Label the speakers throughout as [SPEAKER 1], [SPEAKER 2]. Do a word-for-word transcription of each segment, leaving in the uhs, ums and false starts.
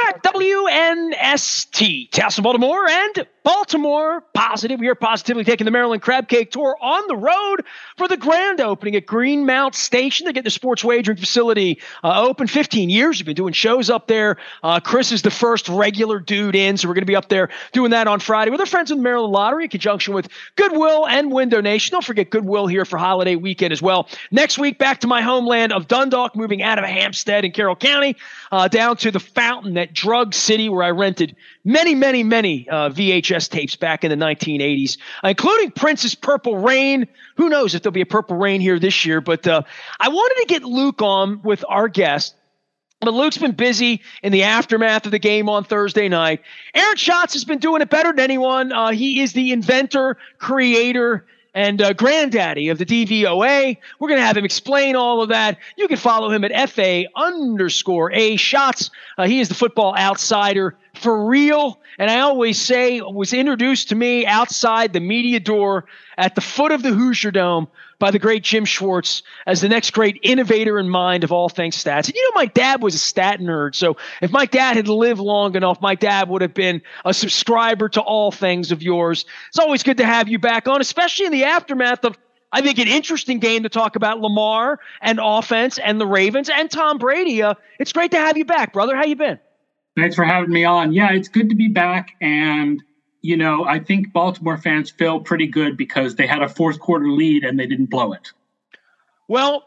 [SPEAKER 1] at W N S T, Towson, Baltimore, and Baltimore Positive. We are positively taking the Maryland Crab Cake Tour on the road for the grand opening at Greenmount Station. They get the sports wagering facility uh, open. fifteen years. We've been doing shows up there. Uh, Chris is the first regular dude in, so we're going to be up there doing that on Friday with our friends in the Maryland Lottery in conjunction with Goodwill and Window Nation. Don't forget Goodwill here for holiday weekend as well. Next week, back to my homeland of Dundalk, moving out of Hampstead in Carroll County uh, down to the Fountain at Drug City, where I rented many, many, many uh, V H S tapes back in the nineteen eighties, uh, including Prince's Purple Rain. Who knows if there'll be a Purple Rain here this year, but uh, I wanted to get Luke on with our guest. But Luke's been busy in the aftermath of the game on Thursday night. Aaron Schatz has been doing it better than anyone. Uh, he is the inventor, creator, and uh, granddaddy of the D V O A. We're going to have him explain all of that. You can follow him at FA underscore A Shots. Uh, he is the football outsider for real. And I always say, was introduced to me outside the media door at the foot of the Hoosier Dome by the great Jim Schwartz as the next great innovator in mind of all things stats. And you know, my dad was a stat nerd. So if my dad had lived long enough, my dad would have been a subscriber to all things of yours. It's always good to have you back on, especially in the aftermath of, I think, an interesting game to talk about Lamar and offense and the Ravens and Tom Brady. Uh, it's great to have you back, brother. How you been?
[SPEAKER 2] Thanks for having me on. Yeah, it's good to be back. And, you know, I think Baltimore fans feel pretty good because they had a fourth quarter lead and they didn't blow it.
[SPEAKER 1] Well,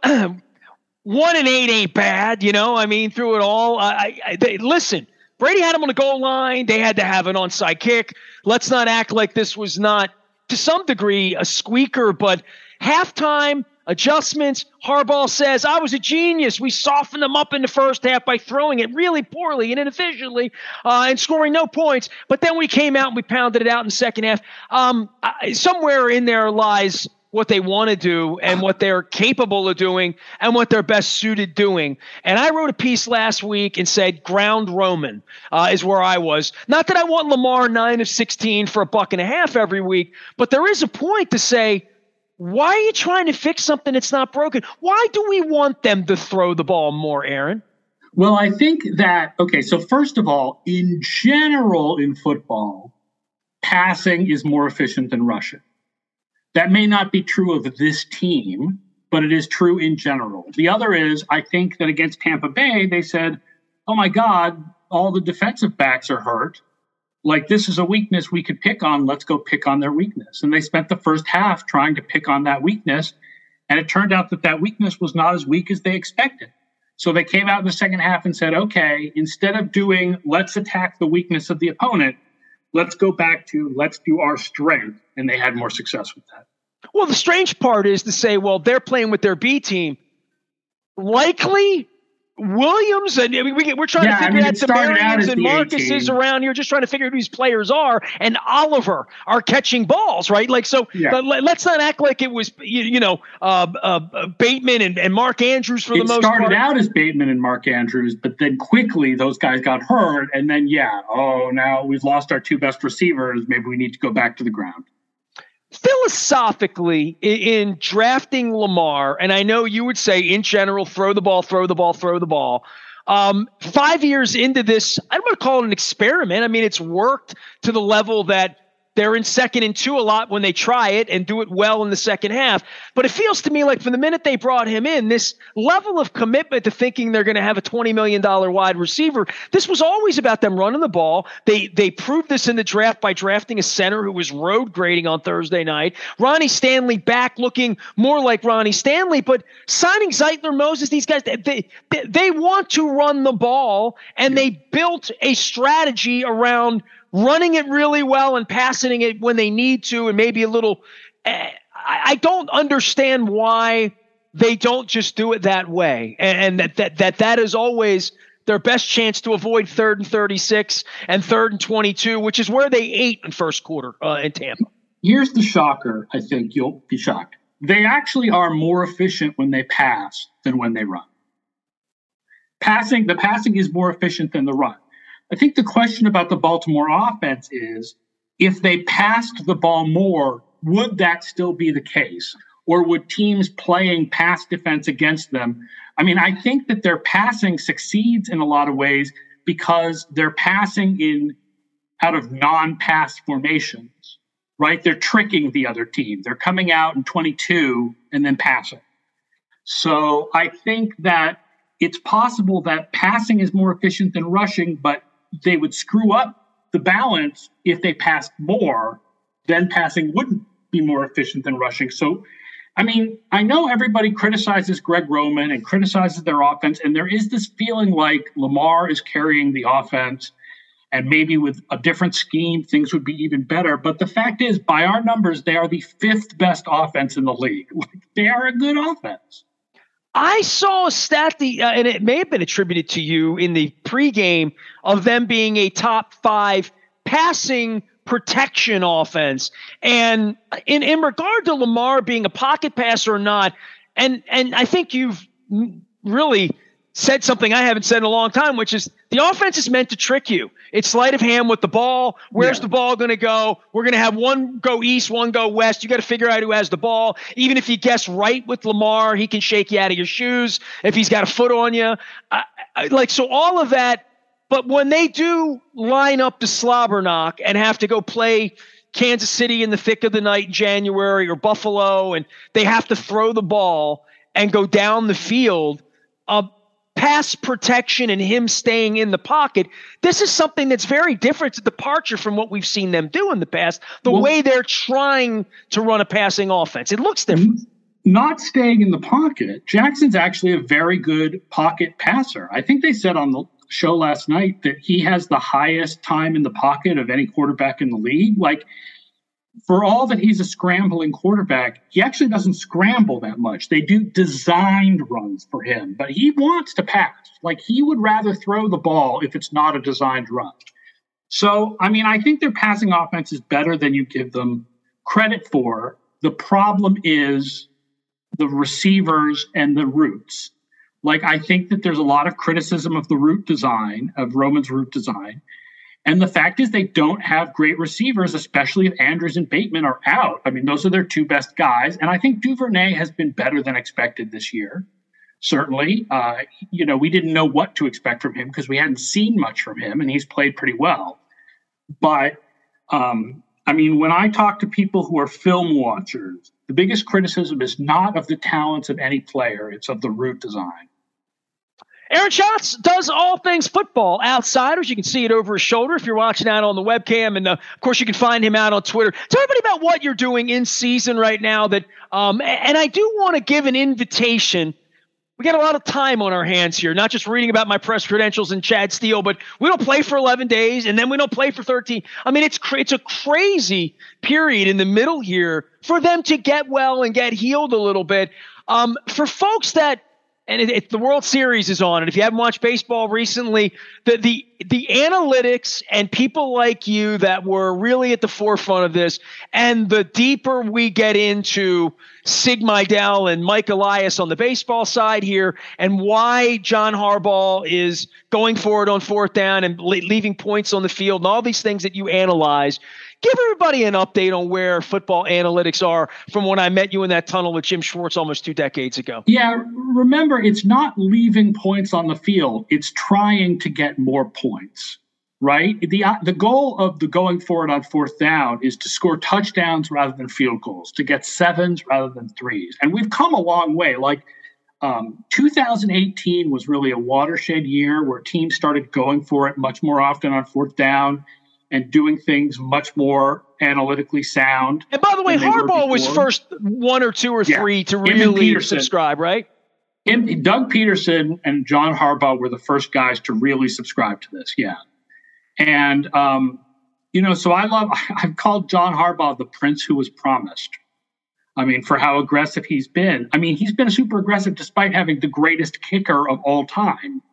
[SPEAKER 1] one and eight ain't bad, you know. I mean, through it all, I, I they, listen, Brady had him on the goal line. They had to have an onside kick. Let's not act like this was not, to some degree, a squeaker, but halftime adjustments. Harbaugh says, I was a genius. We softened them up in the first half by throwing it really poorly and inefficiently uh, and scoring no points. But then we came out and we pounded it out in the second half. Um, I, somewhere in there lies what they want to do and what they're capable of doing and what they're best suited doing. And I wrote a piece last week and said ground Roman uh, is where I was. Not that I want Lamar nine of sixteen for a buck and a half every week, but there is a point to say, why are you trying to fix something that's not broken? Why do we want them to throw the ball more, Aaron?
[SPEAKER 2] Well, I think that, okay, so first of all, in general in football, passing is more efficient than rushing. That may not be true of this team, but it is true in general. The other is, I think that against Tampa Bay, they said, oh my God, all the defensive backs are hurt. Like, this is a weakness we could pick on. Let's go pick on their weakness. And they spent the first half trying to pick on that weakness. And it turned out that that weakness was not as weak as they expected. So they came out in the second half and said, okay, instead of doing, let's attack the weakness of the opponent, let's go back to, let's do our strength. And they had more success with that.
[SPEAKER 1] Well, the strange part is to say, well, they're playing with their B team. Likely Williams, and I mean, we, we're trying
[SPEAKER 2] yeah,
[SPEAKER 1] to figure
[SPEAKER 2] I mean,
[SPEAKER 1] out the Marions and Marcuses around here, just trying to figure out who these players are, and Oliver are catching balls, right? Like, so
[SPEAKER 2] yeah.
[SPEAKER 1] let, let's not act like it was, you, you know, uh, uh, Bateman and, and Mark Andrews for
[SPEAKER 2] it
[SPEAKER 1] the most part.
[SPEAKER 2] It started out as Bateman and Mark Andrews, but then quickly those guys got hurt, and then, yeah, oh, now we've lost our two best receivers. Maybe we need to go back to the ground.
[SPEAKER 1] Philosophically, in, in drafting Lamar, and I know you would say in general, throw the ball, throw the ball, throw the ball. Um, five years into this, I don't want to call it an experiment. I mean, it's worked to the level that they're in second and two a lot when they try it and do it well in the second half. But it feels to me like from the minute they brought him in, this level of commitment to thinking they're going to have a twenty million dollars wide receiver, this was always about them running the ball. They they proved this in the draft by drafting a center who was road grading on Thursday night. Ronnie Stanley back looking more like Ronnie Stanley, but signing Zeitler, Moses, these guys, they, they, they want to run the ball, and they built a strategy around running it really well and passing it when they need to, and maybe a little uh, I don't understand why they don't just do it that way. And, and that, that, that, that is always their best chance to avoid third and thirty-six and third and twenty-two, which is where they ate in first quarter uh, in Tampa.
[SPEAKER 2] Here's the shocker. I think you'll be shocked. They actually are more efficient when they pass than when they run. Passing, the passing is more efficient than the run. I think the question about the Baltimore offense is, if they passed the ball more, would that still be the case? Or would teams playing pass defense against them? I mean, I think that their passing succeeds in a lot of ways because they're passing in out of non-pass formations, right? They're tricking the other team. They're coming out in twenty-two and then passing. So I think that it's possible that passing is more efficient than rushing, but they would screw up the balance if they passed more. Then passing wouldn't be more efficient than rushing. So, I mean, I know everybody criticizes Greg Roman and criticizes their offense, and there is this feeling like Lamar is carrying the offense, and maybe with a different scheme, things would be even better. But the fact is, by our numbers, they are the fifth best offense in the league. They are a good offense.
[SPEAKER 1] I saw a stat, the, uh, and it may have been attributed to you in the pregame, of them being a top five passing protection offense. And in, in regard to Lamar being a pocket passer or not, and, and I think you've really said something I haven't said in a long time, which is the offense is meant to trick you. It's sleight of hand with the ball. Where's yeah. the ball going to go? We're going to have one go east, one go west. You got to figure out who has the ball. Even if you guess right with Lamar, he can shake you out of your shoes if he's got a foot on you. I, I, like, so all of that. But when they do line up the slobber knock and have to go play Kansas City in the thick of the night in January, or Buffalo, and they have to throw the ball and go down the field, uh, pass protection and him staying in the pocket, this is something that's very different. It's a departure from what we've seen them do in the past, the well, way they're trying to run a passing offense. It looks different.
[SPEAKER 2] Not staying in the pocket. Jackson's actually a very good pocket passer. I think they said on the show last night that he has the highest time in the pocket of any quarterback in the league. Like, for all that he's a scrambling quarterback, he actually doesn't scramble that much. They do designed runs for him, but he wants to pass. Like, he would rather throw the ball if it's not a designed run. So, I mean, I think their passing offense is better than you give them credit for. The problem is the receivers and the routes. Like, I think that there's a lot of criticism of the route design, of Roman's route design. And the fact is they don't have great receivers, especially if Andrews and Bateman are out. I mean, those are their two best guys. And I think Duvernay has been better than expected this year, certainly. Uh, you know, we didn't know what to expect from him because we hadn't seen much from him, and he's played pretty well. But, um, I mean, when I talk to people who are film watchers, the biggest criticism is not of the talents of any player. It's of the route design.
[SPEAKER 1] Aaron Schatz does all things football outsiders. You can see it over his shoulder if you're watching out on the webcam. And, uh, of course, you can find him out on Twitter. Tell everybody about what you're doing in season right now. That, um, and I do want to give an invitation. We got a lot of time on our hands here, not just reading about my press credentials and Chad Steele, but we don't play for eleven days, and then we don't play for thirteen. I mean, it's cra- it's a crazy period in the middle here for them to get well and get healed a little bit. Um, for folks that – and it, it, the World Series is on. And if you haven't watched baseball recently, the, the the analytics and people like you that were really at the forefront of this, and the deeper we get into Sig Mejdal and Mike Elias on the baseball side here, and why John Harbaugh is going for it on fourth down and le- leaving points on the field, and all these things that you analyze, give everybody an update on where football analytics are from when I met you in that tunnel with Jim Schwartz almost two decades ago.
[SPEAKER 2] Yeah, remember, it's not leaving points on the field. It's trying to get more points, right? The, the goal of the going for it on fourth down is to score touchdowns rather than field goals, to get sevens rather than threes. And we've come a long way. Like, um, two thousand eighteen was really a watershed year where teams started going for it much more often on fourth down and doing things much more analytically sound.
[SPEAKER 1] And by the way, Harbaugh was first one or two or yeah. three to really subscribe, right?
[SPEAKER 2] And Doug Peterson and John Harbaugh were the first guys to really subscribe to this, yeah. And, um, you know, so I love, I've called John Harbaugh the prince who was promised. I mean, for how aggressive he's been. I mean, he's been super aggressive despite having the greatest kicker of all time.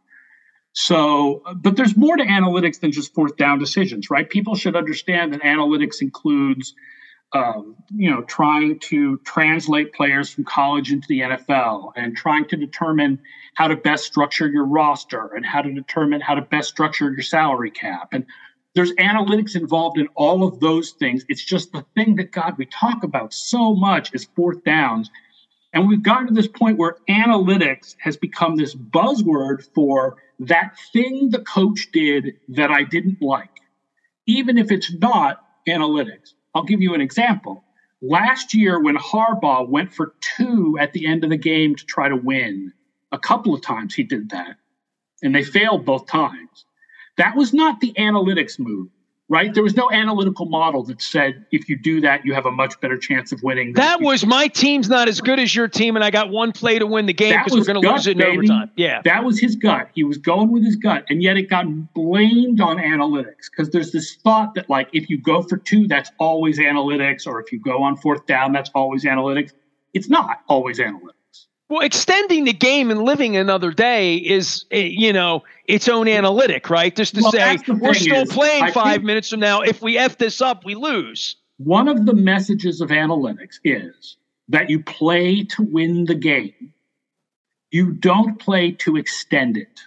[SPEAKER 2] So, but there's more to analytics than just fourth down decisions, right? People should understand that analytics includes, um, you know, trying to translate players from college into the N F L and trying to determine how to best structure your roster and how to determine how to best structure your salary cap. And there's analytics involved in all of those things. It's just the thing that, God, we talk about so much is fourth downs. And we've gotten to this point where analytics has become this buzzword for that thing the coach did that I didn't like, even if it's not analytics. I'll give you an example. Last year, when Harbaugh went for two at the end of the game to try to win, a couple of times he did that, and they failed both times. That was not the analytics move, right? There was no analytical model that said if you do that, you have a much better chance of winning.
[SPEAKER 1] That was my team's not as good as your team, and I got one play to win the game because we're going to lose it in
[SPEAKER 2] baby.
[SPEAKER 1] overtime. Yeah,
[SPEAKER 2] that was his gut. He was going with his gut, and yet it got blamed on analytics because there's this thought that, like, if you go for two, that's always analytics, or if you go on fourth down, that's always analytics. It's not always analytics.
[SPEAKER 1] Well, extending the game and living another day is, you know, its own analytic, right? Just to
[SPEAKER 2] well,
[SPEAKER 1] say, we're still
[SPEAKER 2] is,
[SPEAKER 1] playing
[SPEAKER 2] I
[SPEAKER 1] five minutes from now. If we F this up, we lose.
[SPEAKER 2] One of the messages of analytics is that you play to win the game. You don't play to extend it.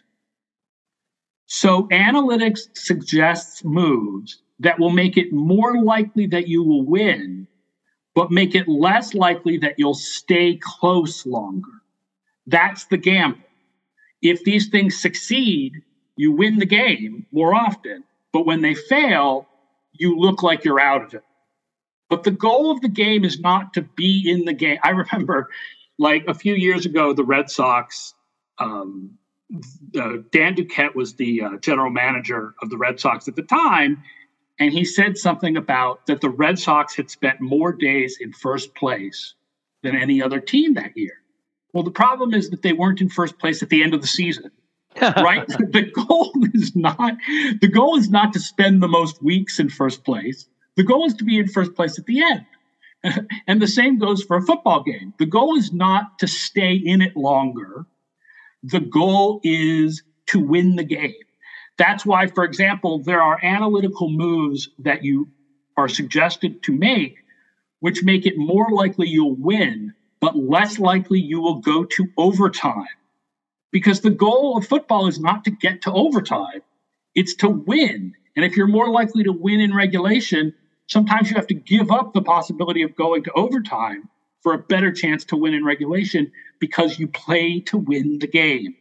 [SPEAKER 2] So analytics suggests moves that will make it more likely that you will win, but make it less likely that you'll stay close longer. That's the gamble. If these things succeed, you win the game more often. But when they fail, you look like you're out of it. But the goal of the game is not to be in the game. I remember, like, a few years ago, the Red Sox, um, uh, Dan Duquette was the uh, general manager of the Red Sox at the time. And he said something about that the Red Sox had spent more days in first place than any other team that year. Well, the problem is that they weren't in first place at the end of the season, right? The goal is not the goal is not to spend the most weeks in first place. The goal is to be in first place at the end. And the same goes for a football game. The goal is not to stay in it longer. The goal is to win the game. That's why, for example, there are analytical moves that you are suggested to make, which make it more likely you'll win, but less likely you will go to overtime. Because the goal of football is not to get to overtime, it's to win. And if you're more likely to win in regulation, sometimes you have to give up the possibility of going to overtime for a better chance to win in regulation because you play to win the game.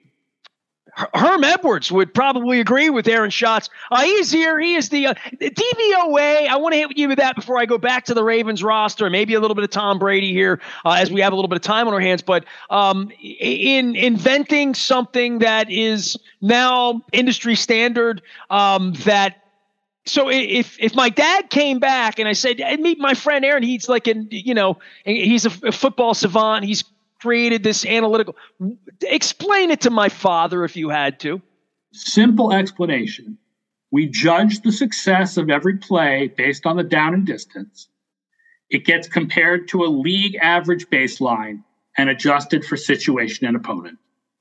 [SPEAKER 1] Herm Edwards would probably agree with Aaron Schatz. Uh, he's here. He is the uh, D V O A. I want to hit you with that before I go back to the Ravens roster, maybe a little bit of Tom Brady here uh, as we have a little bit of time on our hands. But um, in inventing something that is now industry standard, um, that so if if my dad came back and I said, I meet my friend Aaron, he's like an you know he's a, a football savant. He's created this analytical. Explain it to my father if you had to.
[SPEAKER 2] Simple explanation. We judge the success of every play based on the down and distance. It gets compared to a league average baseline and adjusted for situation and opponent.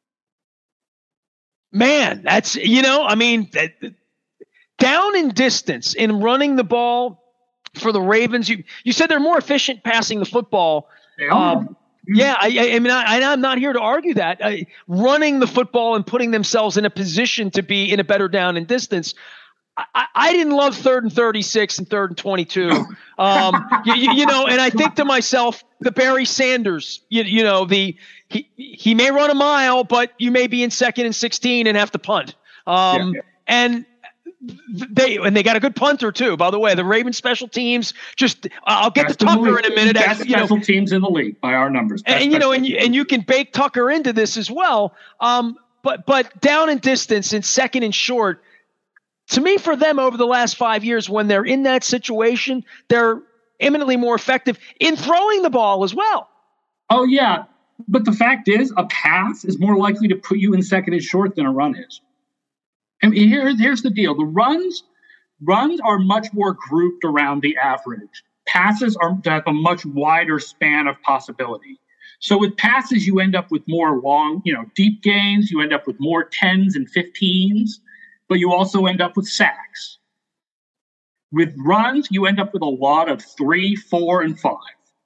[SPEAKER 1] Man, that's, you know, I mean, down and distance in running the ball for the Ravens. You, you said they're more efficient passing the football.
[SPEAKER 2] They are.
[SPEAKER 1] Um, Yeah, I, I mean, I, I'm not here to argue that. Uh, running the football and putting themselves in a position to be in a better down and distance. I, I didn't love third and thirty-six and third and twenty-two. Um, you, you know, and I think to myself, the Barry Sanders, you, you know, the he he may run a mile, but you may be in second and sixteen and have to punt. Um, yeah, yeah. And They and they got a good punter too. By the way, the Ravens special teams. Just uh, I'll get
[SPEAKER 2] Best
[SPEAKER 1] to Tucker in a minute.
[SPEAKER 2] Best
[SPEAKER 1] as, you
[SPEAKER 2] special
[SPEAKER 1] know,
[SPEAKER 2] teams in the league by our numbers. Best
[SPEAKER 1] and you know, and you, and you can bake Tucker into this as well. Um, but but down and distance and second and short. To me, for them over the last five years, when they're in that situation, they're eminently more effective in throwing the ball as well.
[SPEAKER 2] Oh yeah, but the fact is, a pass is more likely to put you in second and short than a run is. I mean, here, here's the deal. The runs, runs are much more grouped around the average. Passes are have a much wider span of possibility. So with passes, you end up with more long, you know, deep gains. You end up with more tens and fifteens, but you also end up with sacks. With runs, you end up with a lot of three, four, and five.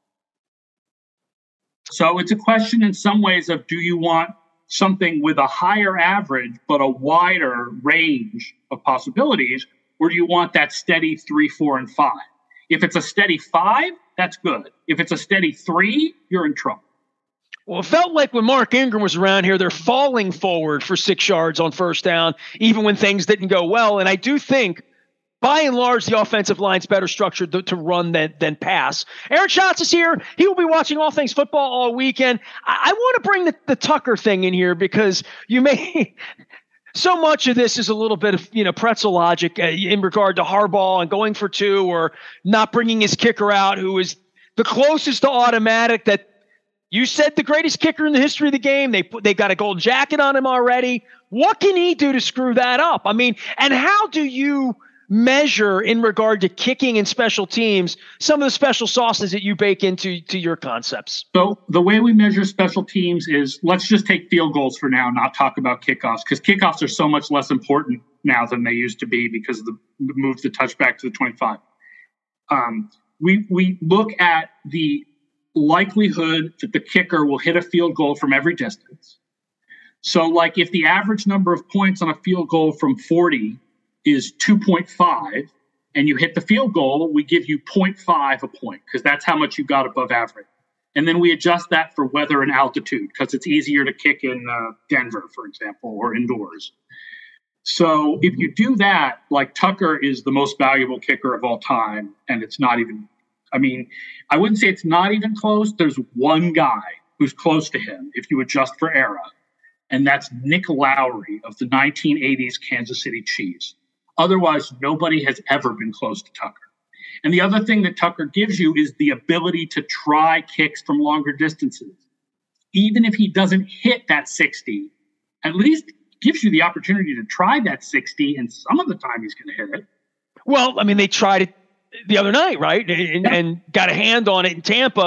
[SPEAKER 2] So it's a question in some ways of, do you want something with a higher average but a wider range of possibilities, or do you want that steady three, four, and five? If it's a steady five, that's good. If it's a steady three, you're in trouble.
[SPEAKER 1] Well, it felt like when Mark Ingram was around here, they're falling forward for six yards on first down, even when things didn't go well. And I do think, by and large, the offensive line's better structured to, to run than, than pass. Aaron Schatz is here. He will be watching All Things Football all weekend. I, I want to bring the, the Tucker thing in here because you may – so much of this is a little bit of, you know, pretzel logic uh, in regard to Harbaugh and going for two or not bringing his kicker out, who is the closest to automatic that – you said the greatest kicker in the history of the game. They put, they got a gold jacket on him already. What can he do to screw that up? I mean, and how do you measure in regard to kicking and special teams some of the special sauces that you bake into to your concepts?
[SPEAKER 2] So the way we measure special teams is, let's just take field goals for now, not talk about kickoffs, because kickoffs are so much less important now than they used to be because of the move the touchback to the twenty-five. Um, we we look at the likelihood that the kicker will hit a field goal from every distance. So like if the average number of points on a field goal from forty is two point five and you hit the field goal, we give you zero point five a point because that's how much you got above average. And then we adjust that for weather and altitude because it's easier to kick in uh, Denver, for example, or indoors. So if you do that, like Tucker is the most valuable kicker of all time, and it's not even I mean, I wouldn't say it's not even close. There's one guy who's close to him if you adjust for era, and that's Nick Lowry of the nineteen eighties Kansas City Chiefs. Otherwise, nobody has ever been close to Tucker. And the other thing that Tucker gives you is the ability to try kicks from longer distances. Even if he doesn't hit that sixty, at least gives you the opportunity to try that sixty, and some of the time he's going to hit it.
[SPEAKER 1] Well, I mean, they tried it the other night, right? And,
[SPEAKER 2] yeah.
[SPEAKER 1] and got a hand on it in Tampa.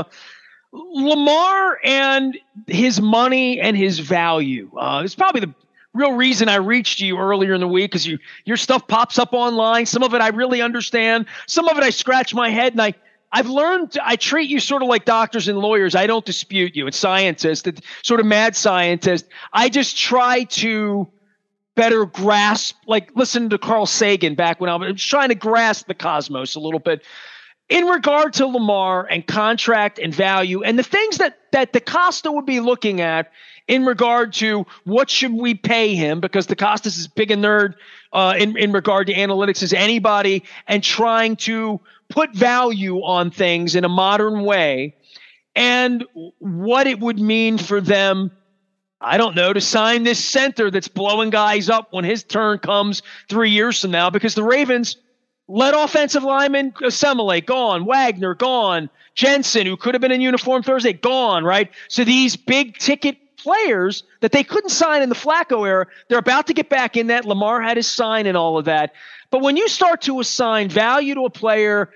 [SPEAKER 1] Lamar and his money and his value. Uh, it's probably the real reason I reached you earlier in the week because you your stuff pops up online. Some of it I really understand. Some of it I scratch my head and I I've learned to, I treat you sort of like doctors and lawyers. I don't dispute you. It's scientists, it's sort of mad scientist. I just try to better grasp, like listen to Carl Sagan back when I was trying to grasp the cosmos a little bit in regard to Lamar and contract and value and the things that, that DeCosta would be looking at in regard to what should we pay him, because DeCosta is as big a nerd uh, in, in regard to analytics as anybody, and trying to put value on things in a modern way and what it would mean for them, I don't know, to sign this center that's blowing guys up when his turn comes three years from now, because the Ravens let offensive linemen assimilate, gone. Wagner, gone. Jensen, who could have been in uniform Thursday, gone, right? So these big ticket players that they couldn't sign in the Flacco era, they're about to get back in that. Lamar had his sign and all of that. But when you start to assign value to a player,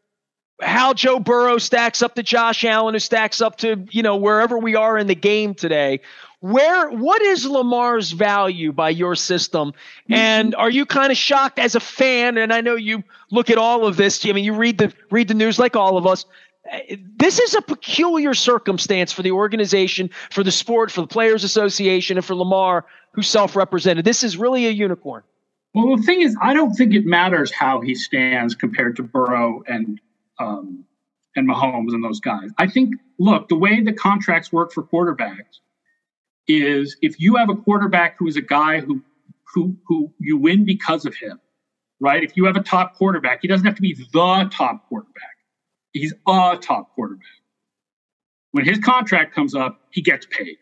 [SPEAKER 1] how Joe Burrow stacks up to Josh Allen, who stacks up to, you know, wherever we are in the game today, Where, what is Lamar's value by your system? And are you kind of shocked as a fan? And I know you look at all of this. I mean, you read the read the news like all of us. This is a peculiar circumstance for the organization, for the sport, for the Players Association, and for Lamar, who's self-represented. This is really a unicorn.
[SPEAKER 2] Well, the thing is, I don't think it matters how he stands compared to Burrow and um, and Mahomes and those guys. I think, look, the way the contracts work for quarterbacks is if you have a quarterback who is a guy who who who you win because of him, right? If you have a top quarterback, he doesn't have to be the top quarterback. He's a top quarterback. When his contract comes up, he gets paid.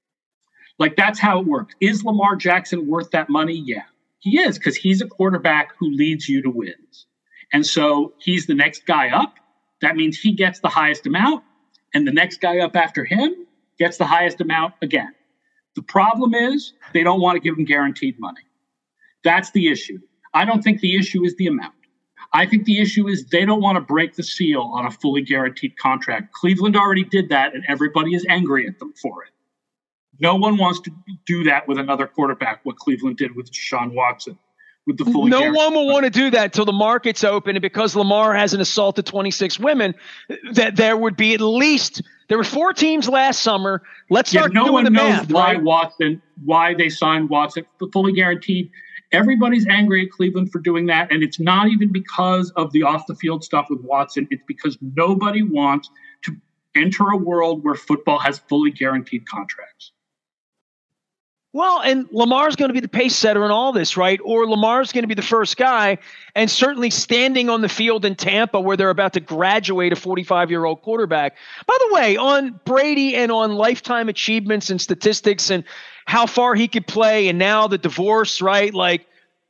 [SPEAKER 2] Like, that's how it works. Is Lamar Jackson worth that money? Yeah, he is, because he's a quarterback who leads you to wins. And so he's the next guy up. That means he gets the highest amount, and the next guy up after him gets the highest amount again. The problem is they don't want to give him guaranteed money. That's the issue. I don't think the issue is the amount. I think the issue is they don't want to break the seal on a fully guaranteed contract. Cleveland already did that, and everybody is angry at them for it. No one wants to do that with another quarterback, what Cleveland did with Deshaun Watson. With the fully
[SPEAKER 1] no one will want to do that until the market's open, and because Lamar hasn't assaulted twenty-six women, that there would be at least – there were four teams last summer. Let's start
[SPEAKER 2] yeah, no
[SPEAKER 1] doing the
[SPEAKER 2] knows
[SPEAKER 1] math.
[SPEAKER 2] Why
[SPEAKER 1] right?
[SPEAKER 2] Watson, why they signed Watson, fully guaranteed. Everybody's angry at Cleveland for doing that, and it's not even because of the off-the-field stuff with Watson. It's because nobody wants to enter a world where football has fully guaranteed contracts.
[SPEAKER 1] Well, and Lamar's going to be the pace setter in all this, right? Or Lamar's going to be the first guy, and certainly standing on the field in Tampa where they're about to graduate a forty-five-year-old quarterback. By the way, on Brady and on lifetime achievements and statistics and how far he could play, and now the divorce, right? Like,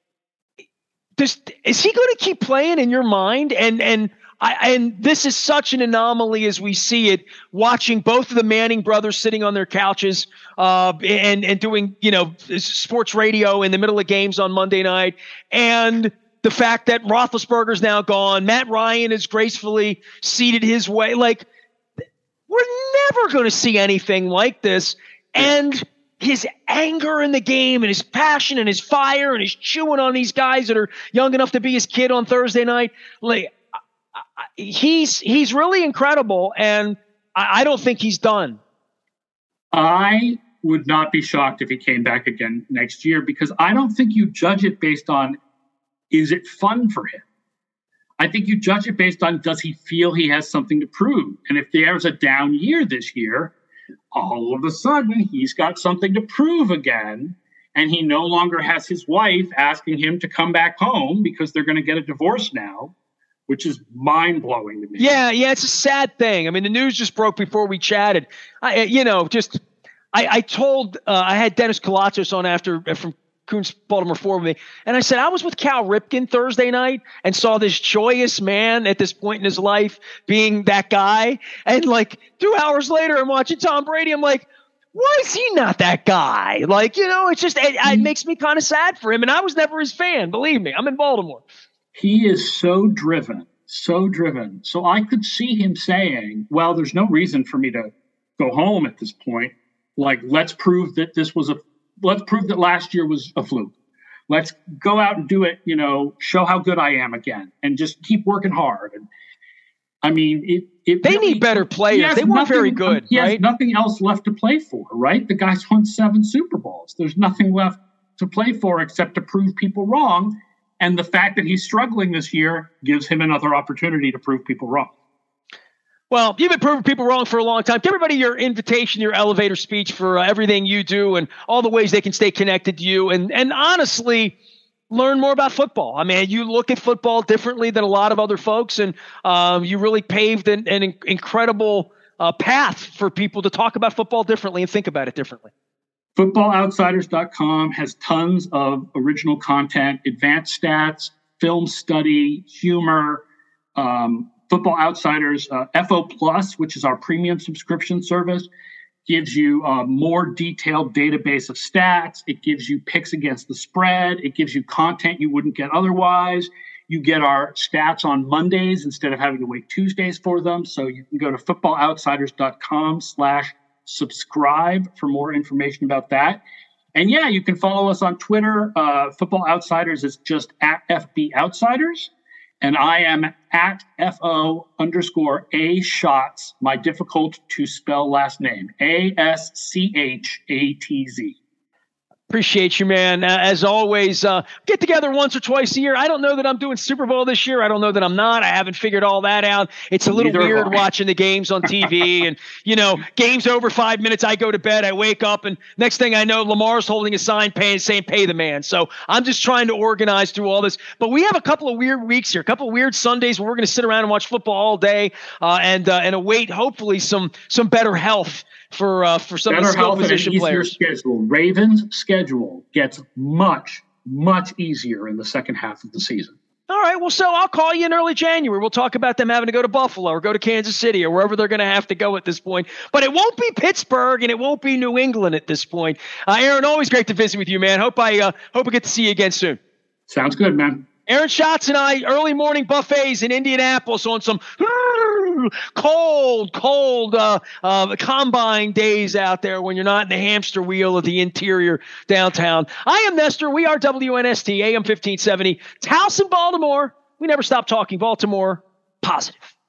[SPEAKER 1] does, is he going to keep playing in your mind? And and I, and this is such an anomaly as we see it, watching both of the Manning brothers sitting on their couches uh, and, and doing, you know, sports radio in the middle of games on Monday night. And the fact that Roethlisberger's now gone, Matt Ryan has gracefully seated his way. Like, we're never going to see anything like this. And his anger in the game and his passion and his fire and his chewing on these guys that are young enough to be his kid on Thursday night, like, He's he's really incredible, and I, I don't think he's done.
[SPEAKER 2] I would not be shocked if he came back again next year, because I don't think you judge it based on, is it fun for him? I think you judge it based on, does he feel he has something to prove? And if there's a down year this year, all of a sudden he's got something to prove again, and he no longer has his wife asking him to come back home because they're going to get a divorce now, which is mind-blowing to me.
[SPEAKER 1] Yeah, yeah, it's a sad thing. I mean, the news just broke before we chatted. I, you know, just I, I told uh, I had Dennis Kalatzos on after uh, from Coons Baltimore four with me, and I said I was with Cal Ripken Thursday night and saw this joyous man at this point in his life being that guy, and like two hours later, I'm watching Tom Brady. I'm like, why is he not that guy? Like, you know, it's just it, it makes me kind of sad for him, and I was never his fan. Believe me, I'm in Baltimore.
[SPEAKER 2] He is so driven, so driven. So I could see him saying, well, there's no reason for me to go home at this point. Like, let's prove that this was a, let's prove that last year was a fluke. Let's go out and do it, you know, show how good I am again, and just keep working hard. And I mean, it, it
[SPEAKER 1] they
[SPEAKER 2] really,
[SPEAKER 1] need better players. They weren't very good,
[SPEAKER 2] he
[SPEAKER 1] right?
[SPEAKER 2] has nothing else left to play for, right? The guy's won seven Super Bowls. There's nothing left to play for except to prove people wrong. And the fact that he's struggling this year gives him another opportunity to prove people wrong.
[SPEAKER 1] Well, you've been proving people wrong for a long time. Give everybody your invitation, your elevator speech for uh, everything you do and all the ways they can stay connected to you. And, and honestly, learn more about football. I mean, you look at football differently than a lot of other folks, and um, you really paved an, an incredible uh, path for people to talk about football differently and think about it differently.
[SPEAKER 2] football outsiders dot com has tons of original content, advanced stats, film study, humor. Um, Football Outsiders uh, F O Plus, which is our premium subscription service, gives you a more detailed database of stats. It gives you picks against the spread. It gives you content you wouldn't get otherwise. You get our stats on Mondays instead of having to wait Tuesdays for them. So you can go to football outsiders dot com slash subscribe for more information about that. And yeah, you can follow us on Twitter. Uh, Football Outsiders is just at F B Outsiders. And I am at F O underscore A Shots, my difficult to spell last name, A S C H A T Z.
[SPEAKER 1] Appreciate you, man. Uh, as always, uh, get together once or twice a year. I don't know that I'm doing Super Bowl this year. I don't know that I'm not. I haven't figured all that out. It's a little Neither weird watching the games on T V and, you know, games over five minutes. I go to bed. I wake up and next thing I know, Lamar's holding a sign paying, saying, pay the man. So I'm just trying to organize through all this. But we have a couple of weird weeks here, a couple of weird Sundays where we're going to sit around and watch football all day uh, and uh, and await hopefully some some better health for uh, for some
[SPEAKER 2] Better
[SPEAKER 1] of the skill
[SPEAKER 2] health
[SPEAKER 1] position
[SPEAKER 2] and
[SPEAKER 1] players.
[SPEAKER 2] Schedule. Ravens' schedule gets much, much easier in the second half of the season.
[SPEAKER 1] All right, well, so I'll call you in early January. We'll talk about them having to go to Buffalo or go to Kansas City or wherever they're going to have to go at this point. But it won't be Pittsburgh and it won't be New England at this point. Uh, Aaron, always great to visit with you, man. Hope I uh, hope I get to see you again soon.
[SPEAKER 2] Sounds good, man.
[SPEAKER 1] Aaron Schatz and I, early morning buffets in Indianapolis on some cold, cold uh, uh, combine days out there when you're not in the hamster wheel of the interior downtown. I am Nestor. We are W N S T, A M fifteen seventy. It's House in Baltimore. We never stop talking Baltimore positive.